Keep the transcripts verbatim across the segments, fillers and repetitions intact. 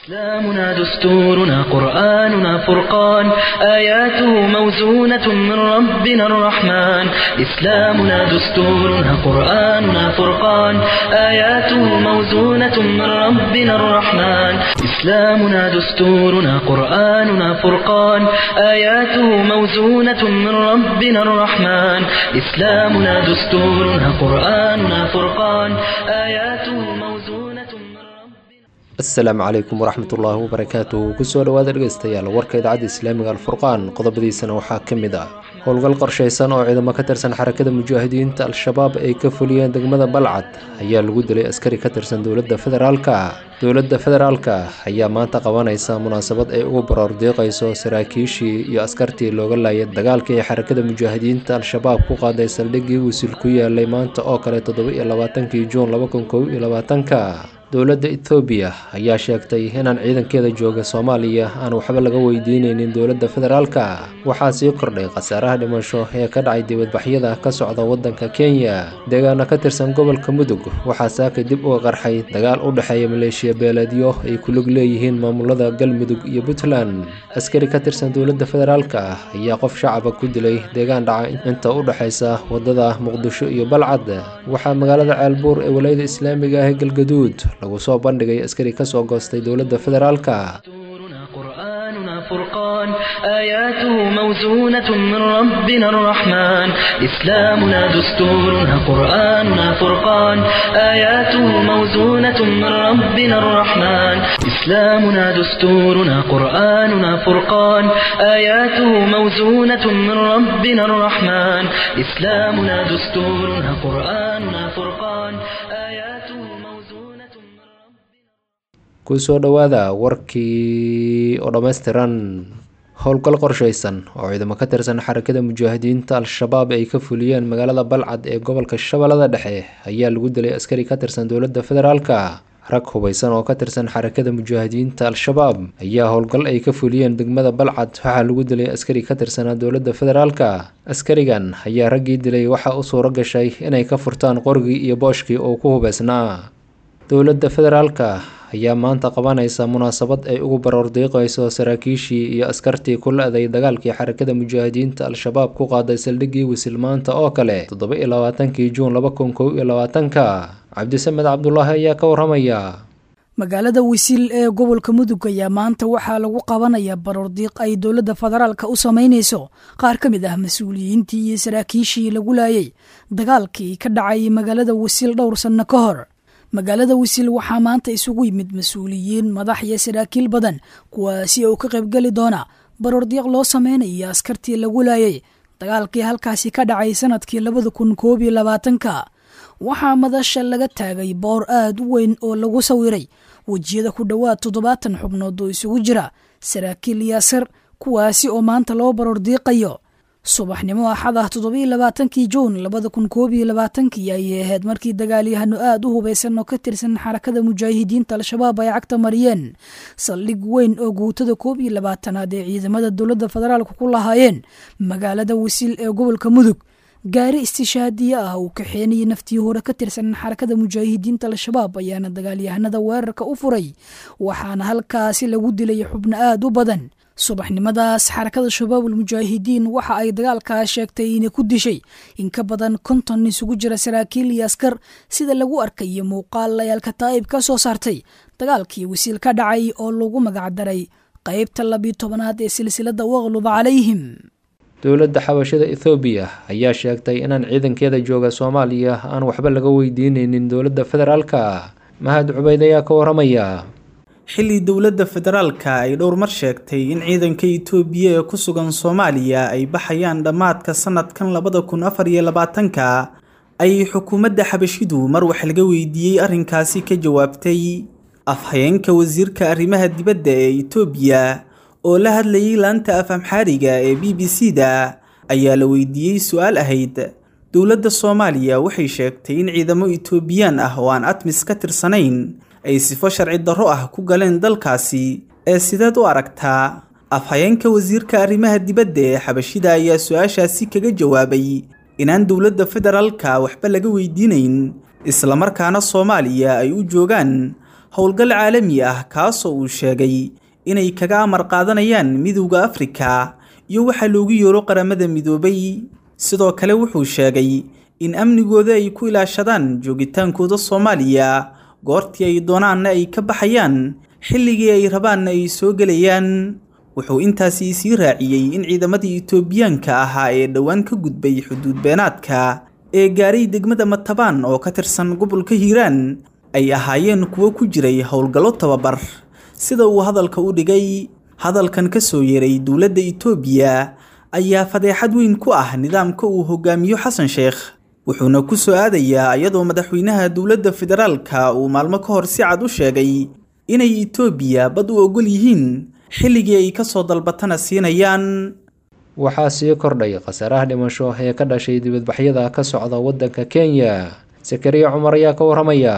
إسلامنا دستورنا قرآننا فرقان آياته موزونة من ربنا الرحمن إسلامنا دستورنا قرآننا فرقان آياته موزونة من ربنا الرحمن إسلامنا دستورنا قرآننا فرقان آياته موزونة من ربنا الرحمن إسلامنا دستورنا قرآننا فرقان آياته موزونة من asalaamu calaykum waraxmatullaahi wabarakaatuhu kusoo dhawaada dhegeystayaal warka idaacadda islaamiga alfurqaan qodobadiisana waxaa ka mid ah howlgal qorshaysan oo ciidamo ka tirsan xarakada mujaahidiinta al-shabaab ay ka fuliyeen degmada balcad ayaa lagu dilay askari ka tirsan dowladda federaalka dowladda federaalka ayaa maanta qabanaysa munaasabad ay ugu baroordiiqayso saraakiishii iyo askartii looga laayay dagaalkii ay xarakada mujaahidiinta al-shabaab ku qaaday saldhiggii wisil ku yaalay maanta oo kale toddoba iyo labaatankii juun laba kun kow iyo labaatanka dowladda Itoobiya ayaa sheegtay inaan ciidankeeda jooga Soomaaliya aan waxba laga weydiinaynin dowladda federaalka waxaa sii kordhay khasaaraha dhimasho ee ka dhacay dibadbaxyada ka socda wadanka Kenya deegaano ka tirsan gobolka Mudug waxaa saaka dib uga qarxay dagaal u dhaxeeya maleeshiya beeleedyo ay ku lug leeyihiin maamulada Galmudug iyo Puntland askari ka tirsan dowladda federaalka ayaa qof shacab ku dilay deegaan dhaca inta u dhaxaysa wadada Muqdisho iyo Balcad waxaa magaalada Ceelbuur ee wilaayada Islaamiga ah Galgaduud lagu soo bandhigay askari ka soo goostay dowladda federaalka قرآننا فرقان آياته موزونة من ربنا الرحمن إسلامنا دستورنا قرآننا فرقان آياته موزونة من ربنا الرحمن إسلامنا دستورنا قرآننا فرقان آياته موزونة من ربنا الرحمن إسلامنا دستورنا قرآننا فرقان آياته kusoo dhawaada warkii oo dhammaystiran howlgal qorshaysan oo ciidamo ka tirsan xarakada mujaahidiinta al-shabaab ay ka fuliyeen magaalada balcad ee gobolka shabeellada dhexe ayaa lagu dilay askari ka tirsan dowladda federaalka rag hubeysan oo ka tirsan xarakada mujaahidiinta al-shabaab ayaa howlgal ay ka fuliyeen degmada balcad waxaa lagu dilay askari ka tirsanaa dowladda federaalka askarigan ayaa raggii dilay waxaa u suuro gashay inay ka furtaan qorigii iyo booshkii oo ku hubeysnaa dowladda federaalka ayaa maanta qabanaysa munaasabad ay ugu baroordiiqayso saraakiishii iyo askartii ku la-day dagaalkii xarakada mujaahidiinta al-shabaab ku qaaday saldhiggii wisil maanta oo kale toddoba iyo labaatankii juun laba kun kow iyo labaatanka cabdisamed cabdulaahi ayaa ka waramaya magaalada wisil ee gobolka mudug ayaa maanta waxaa lagu qabanayaa baroordiiq ay dowladda federaalka u samaynayso qaar ka mid ah mas-uuliyiintii iyo saraakiishii lagu laayay dagaalkii ka dhacay magaalada wisil dhowr sanno ka hor magaalada wisil waxaa maanta isugu yimid mas-uuliyiin madax iyo saraakiil badan kuwaasi oo ka qaybgeli doona baroordiiq loo sameynaya askartii lagu laayay dagaalkii halkaasi ka dhacay sanadkii labada kun koob iyo labaatanka waxaa madasha laga taagay boor aad u weyn oo lagu sawiray wejiyada ku dhowaad toddobaatan xubnood oo isugu jira saraakiil iyo asar kuwaasi oo maanta loo baroordiiqayo subaxnimo axad ah toddoba iyo labaatankii juun labada kun koob iyo labaatankii ayay ahayd markii dagaalyahano aad u hubeysan oo ka tirsan xarakada mujaahidiinta al-shabaab ay cagta mariyeen saldhig weyn oo guutada koob iyo labaatanaad ee ciidamada dowladda federaalka ku lahaayeen magaalada wisil ee gobolka mudug gaari istishaadiye ah uu kaxeenayay naftii hore ka tirsan xarakada mujaahidiinta al-shabaab ayaana dagaalyahanada weerarka u furay waxaana halkaasi lagu dilay xubno aad u badan subaxnimadaas xarakada shabaabul mujaahidiin waxa ay dagaalkaa sheegtay inay ku dishay in ka badan konton isugu jira saraakiil iyo askar sida lagu arkayo muuqaal layaalka taa'ib ka soo saartay dagaalkii wasiil ka dhacay oo lagu magacdaray qaybta labiyo tobanaad ee silsilada waqlub calayhim dowladda xabashada Itoobiya ayaa sheegtay inaan ciidankeeda jooga Soomaaliya aan waxba laga weydiinaynin dowladda federaalka mahad cubayd ayaa ka waramaya xilli dowladda federaalka ay dhowr mar sheegtay in ciidanka Itoobiya ee ku sugan Soomaaliya ay baxayaan dhamaadka sanadkan labada kun afar iyo labaatanka ay xukuumadda xabashidu mar wax laga weydiiyay arrinkaasi ka jawaabtay afhayeenka wasiirka arrimaha dibadda ee Itoobiya oo la hadlayay laanta afamxaariga ee B B C-da ayaa la weydiiyay su'aal ahayd dowladda Soomaaliya waxay sheegtay in ciidamo Itoobiyaan ah oo aan ATMIS ka tirsanayn ay sifo sharci darro ah ku galeen dalkaasi ee sidaad u aragtaa afhayeenka wasiirka arrimaha dibadda ee xabashida ayaa su'aashaasi kaga jawaabay inaan dowladda federaalka waxba laga weydiinayn isla markaana Soomaaliya ay u joogaan howlgal caalami ah kaasoo uu sheegay inay kaga amar qaadanayaan midowda Afrika iyo waxa loogu yeero qaramada midoobay. sidoo kale wuxuu sheegay in amnigooda ay ku ilaashadaan joogitaankooda Soomaaliya goortii ay doonaanna ay ka baxayaan xilligii ay rabaanna ay soo galayaan. wuxuu intaasi sii raaciyay in ciidamadii Itoobiyaanka ahaa ee dhawaan ka gudbay xuduud beenaadka ee gaaray degmada Matabaan oo ka tirsan gobolka Hiiraan ay ahaayeen kuwo ku jiray howlgallo tababar sida uu hadalka u dhigay. hadalkan ka soo yeeray dowladda Itoobiya ayaa fadeexad weyn ku ah nidaamka uu hogaamiyo Xasan Sheekh, wuxuuna ku soo aadayaa iyadoo madaxweynaha dowladda federaalka uu maalmo ka hor si cad u sheegay inay Itoobiya bad u ogol yihiin xilligii ay ka soo dalbatana siinayaan. waxaa sii kordhay khasaaraha dhimasho ee ka dhashay dibadbaxyada ka socda waddanka Kenya. Sakariya Cumar ayaa ka waramaya.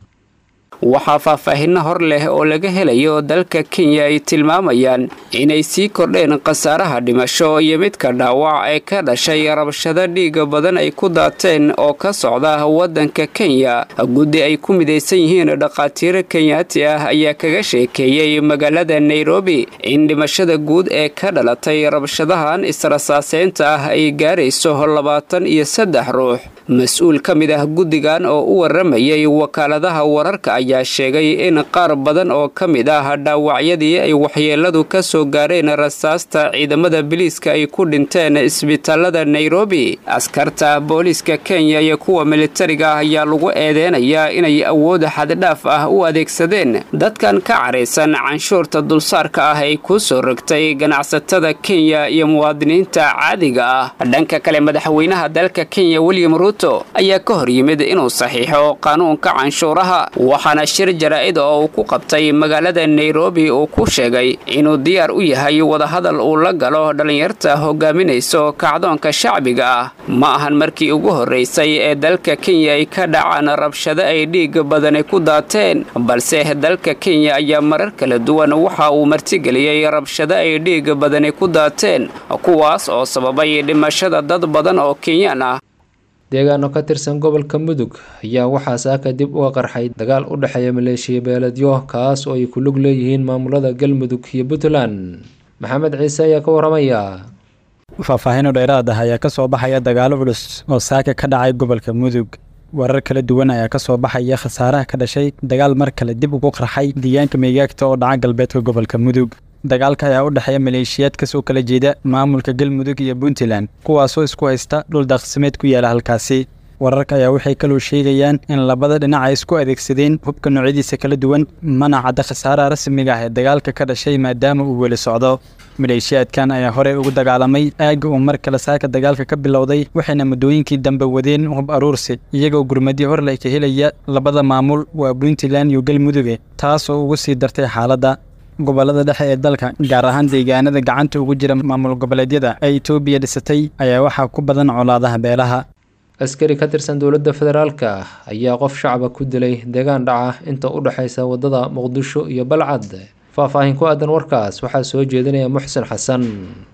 waxaa faahfaahinno hor leh oo laga helayo dalka Kenya ay tilmaamayaan inay sii kordheen khasaaraha dhimasho iyo midka dhaawac ee ka dhashay rabshado dhiiga badan ay ku daateen oo ka socda waddanka Kenya. guddi ay ku midaysan yihiin dhaqaatiir Kenyaati ah ayaa kaga sheekeeyay magaalada Nairobi in dhimashada guud ee ka dhalatay rabshadahan israsaaseynta ah ay gaarayso labaatan iyo saddex ruux. mas-uul ka mid ah guddigan oo u waramayay wakaaladaha wararka ayaa sheegay in qaar badan oo ka mid ah dhaawacyadii ay waxyeeladu ka soo gaareen rasaasta ciidamada biliiska ay ku dhinteen isbitaalada Nairobi. askarta booliiska Kenya iyo kuwa militariga ah ayaa lagu eedeynayaa inay awood xaddhaaf ah u adeegsadeen dadkan ka careysan canshuurta dulsaarka ah ay ku soo rogtay ganacsatada Kenya iyo muwaadiniinta caadiga ah. dhanka kale madaxweynaha dalka Kenya William Ruto ayaa ka hor yimid inuu saxiixo qaanuunka canshuuraha, waxaana shir jaraa'id oo uu ku qabtay magaalada Nairobi uu ku sheegay inuu diyaar u yahay wadahadal uu la galo dhalinyarta hogaaminayso kacdoonka shacbiga ah. ma ahan markii ugu horeysay ee dalka Kenya ay ka dhacaan rabshado ay dhiig badan ku daateen, balse dalka Kenya ayaa marar kala duwan waxa uu martigeliyay rabshado ay dhiig badan ku daateen kuwaas oo sababay dhimashada dad badan oo Kenyan ah. deegaano ka tirsan gobolka Mudug ayaa waxaa saaka dib uga qarxay dagaal u dhaxeeya maleeshiya beeladyo kaas oo ay ku lug leeyihiin maamulada Galmudug iyo Puntland. Maxamed Ciise ayaa ka waramaya. faahfaahin dheeraad ah ayaa ka soo baxaya dagaalo culus oo saaka ka dhacay gobolka Mudug. warar kala duwan ayaa ka soo baxaya khasaaraha ka dhashay dagaal mar kale dib ugu qarxay deegaanka Meegaagta oo dhaca galbeedka gobolka Mudug. dagaalka ayaa u dhaxeeya maleeshiyaad ka soo kala jeeda maamulka Galmudug iyo Puntland kuwaasoo isku haysta dhul daaqsimeed ku yaala halkaasi. wararka ayaa waxay kaloo sheegayaan in labada dhinac ay isku adeegsadeen hubka noocyadiisa kala duwan, mana cadda khasaaraha rasmiga ah ee dagaalka ka dhashay maadaama uu weli socdo. maleeshiyaadkan ayaa horey ugu dagaalamay aagga uu mar kale saaka dagaalka ka bilowday, waxayna muddooyinkii dambe wadeen hub aruursi iyagoo gurmadyo hor leh ka helaya labada maamul waa Puntland iyo Galmudug, taasoo ugu sii dartay xaaladda. gobolada dhexe ee dalka gaar ahaan deegaanada gacanta ugu jira maamul goboleedyada ay Itoobiya dhisatay ayaa waxaa ku badan colaadaha beelaha. askari ka tirsan dowladda federaalka ayaa qof shacab ku dilay deegaan dhaca inta u dhaxaysa wadada Muqdisho iyo Balcad. faahfaahin ku aadan warkaas waxaa soo jeedinaya Muxsin Xasan.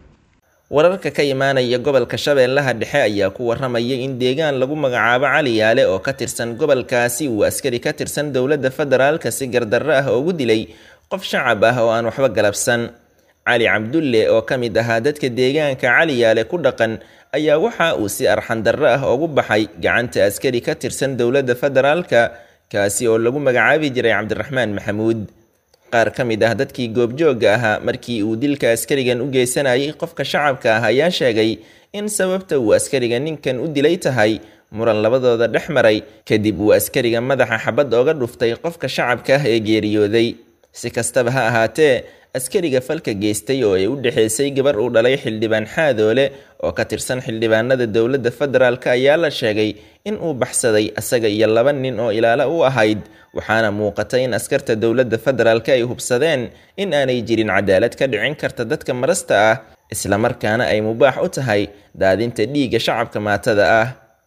wararka ka imaanaya gobolka Shabeellaha Dhexe ayaa ku waramaya in deegaan lagu magacaabo Cali Yaale oo ka tirsan gobolkaasi uu askari ka tirsan dowladda federaalka si gardarro ah ugu dilay qof shacab ah oo aan waxba galabsan. Cali Cabdulle oo ka mid ahaa dadka deegaanka Cali Yaale ku dhaqan ayaa waxa uu si arxan darro ah ugu baxay gacanta askari ka tirsan dowladda federaalka kaasi oo lagu magacaabi jiray Cabdiraxmaan Maxamuud. qaar ka mid ah dadkii goobjooga ahaa markii uu dilka askarigan u geysanayay qofka shacabka ah ayaa sheegay in sababta uu askariga ninkan u dilay tahay muran labadooda dhex maray kadib uu askariga madaxa xabad ooga dhuftay qofka shacabka ah ee geeriyooday. si kastaba ha ahaatee askariga falka geystay oo ay u dhaxaysay gabar uu dhalay xildhibaan Xaadoole oo ka tirsan xildhibaanada dowladda federaalka ayaa la sheegay in uu baxsaday asaga iyo laba nin oo ilaalo u ahayd, waxaana muuqatay in askarta dowladda federaalka ay hubsadeen in aanay jirin cadaalad ka dhicin karta dadka marasta ah isla markaana ay mubaax u tahay daadinta dhiigga shacabka maatada ah.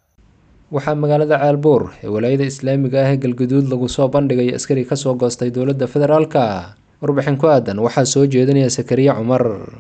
waxaa magaalada Caalbuur ee walaayada Islaamiga ah ee Galgaduud lagu soo bandhigay askari ka soo goostay dowladda federaalka. warbixin ku aadan waxaa soo jeedinaya Sakariya Cumar.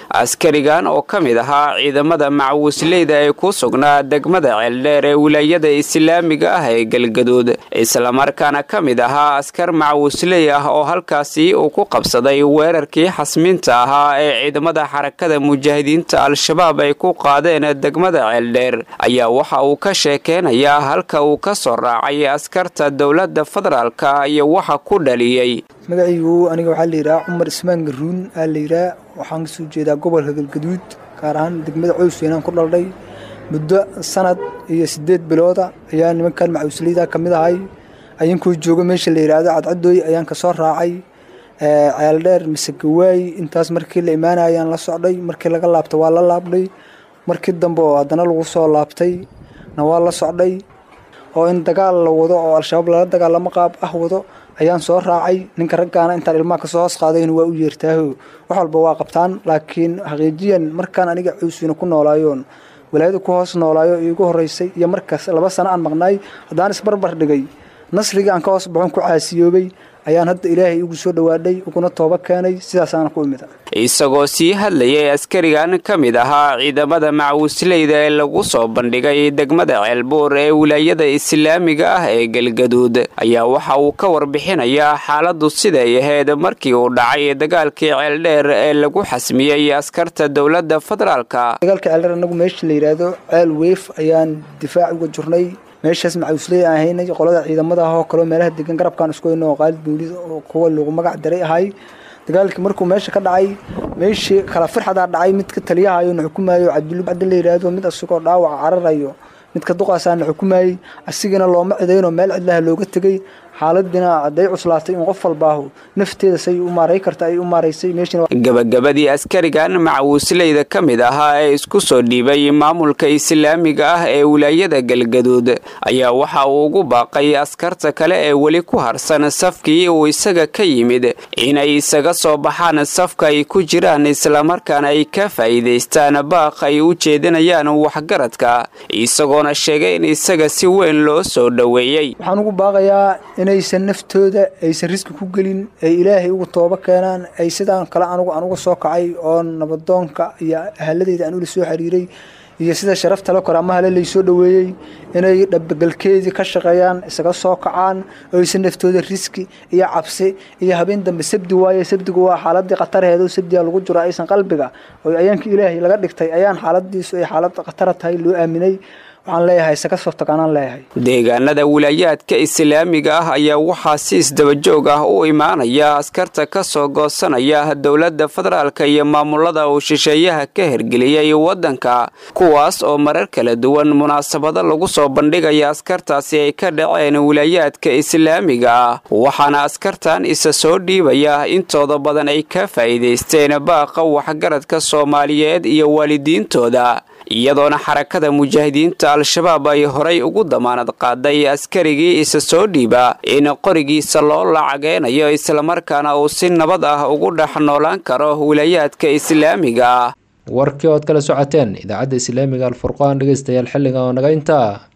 askarigan oo ka mid ahaa ciidamada macawisleyda ee ku sugnaa degmada ceeldheer ee wilaayada islaamiga ah ee galgaduud islamarkaana ka mid ahaa askar macawisley ah oo halkaasi uu ku qabsaday weerarkii xasminta ahaa ee ciidamada xarakada mujaahidiinta al-shabaab ay ku qaadeen degmada ceeldheer ayaa waxa uu ka sheekeynayaa halka uu ka soo raacay askarta dowladda federaalka iyo waxa ku dhaliyey. magacaygu aniga waxaa la yidhaha cumar ismaan garuun aa la yidhaha waxaan kasoo jeedaa gobolka galgaduud gaar ahaan degmada coysweynaan ku dhaldhay muddo sanad iyo sideed bilooda ayaa nimankan macawisleyda ka mid ahay ayankoo jooga meesha la yidhaahdo cadcadooy ayaan kasoo raacay ceeldheer mise gawaay intaas markii la imaanayaan la socday markii laga laabta waa la laabdhay markii dambe oo haddana lagu soo laabtay na waa la socday oo in dagaal la wado oo al-shabaab lala dagaalamo qaab ah wado ayaan soo raacay ninka raggaana intaan ilmaha kasoo hoos qaadayna waa u yeertaaho wax walba waa qabtaan laakiin xaqiijiyan markaan aniga coysweyne ku noolaayoon walaayada ku hoos noolaayo iigu horeysay iyo markaas laba sano aan maqnaay haddaan isbarbar dhigay nasrigii aan ka hoos baxon ku caasiyoobay ayaan hadda ilaahay ugu soo dhawaadhay uguna tooba keenay sidaasaana ku imid isagoo sii hadlayay askarigan ka mid ahaa ciidamada macawisleyda ee lagu soo bandhigay degmada ceelbuur ee wilaayada islaamiga ah ee galgaduud ayaa waxa uu ka warbixinayaa xaaladu siday ahayd markii uu dhacay dagaalkii ceeldheer ee lagu xasmiyey askarta dowladda federaalka. dagaalka ceeldheer anagu meesha la yidhaahdo ceel weef ayaan difaac uga jirnay meeshaas macawisley aan haynay qolada ciidamada ah oo kale meelaha degan garabkaan isku hayno oo qaalid buulid oo kuwa lagu magac daray ahay dagaalkii markuu meesha ka dhacay meeshii kala firxadaa dhacay midka taliyahayo na xukumayo cabdulub cabdi la yidhaahdo mid asagoo dhaawac cararayo midka duqaasaa na xukumayey asigana looma cidaynoo meel cidlaha looga tegey xaaladina hadday cuslaatay in qof walbaahu nafteeda say u maaray karta ay u maaraysay meeshana gabagabadii askarigan macawisleyda ka mid ahaa ee isku soo dhiibay maamulka islaamiga ah ee wilaayada galgaduud ayaa waxa uu ugu baaqay askarta kale ee weli ku harsan safkii uu isaga ka yimid inay isaga soo baxaan safka ay ku jiraan islamarkaana ay ka faa'iidaystaan baaq ay u jeedinayaan waxgaradka isagoona sheegay in isaga si weyn loo soo dhoweeyey. waxaan ugu baaqayaa inaysan naftooda aysan riski ku gelin ay ilaahay ugu tooba keenaan ay sidaan kale anugu anuga soo kacay oo nabadoonka iyo ahaladeyda aan ula soo xiriiray iyo sida sharafta la karaamaha la soo dhaweeyay inay dhabagalkeedii ka shaqeeyaan isaga soo kacaan oo aysan naftooda riski iyo cabsi iyo habeen dambe sabdi waaye sabdigu waa xaaladii qataraheeda oo sabdiga lagu jiro aysan qalbiga oo ayaanka ilaahay laga dhigtay ayaan xaaladiisu ay xaalad qatar tahay loo aaminay waxaan leeyahay isaga soo taganaan leeyahay. deegaanada wilaayaadka islaamiga ah ayaa waxaa si isdabajoog ah u imaanaya askarta ka soo goosanaya dowladda federaalka iyo maamulada uu shisheeyaha ka hergeliyay waddanka kuwaas oo marar kala duwan munaasabado lagu soo bandhigaya askartaasi ay ka dhaceen wilaayaadka islaamiga ah waxaana askartan isa soo dhiibaya intooda badan ay ka faa'iidaysteen baaqa waxgaradka Soomaaliyeed iyo waalidiintooda iyadoona xarakada mujaahidiinta al-shabaab ay horay ugu damaanad qaaday askarigii isa soo dhiiba in qorigiisa loo lacageynayo islamarkaana uu si nabad ah ugu dhex noolaan karo wilaayaadka islaamiga ah. warkii ood kala socoteen idaacadda islaamiga alfurqaan dhegeystayaal xilligan oo naga intaa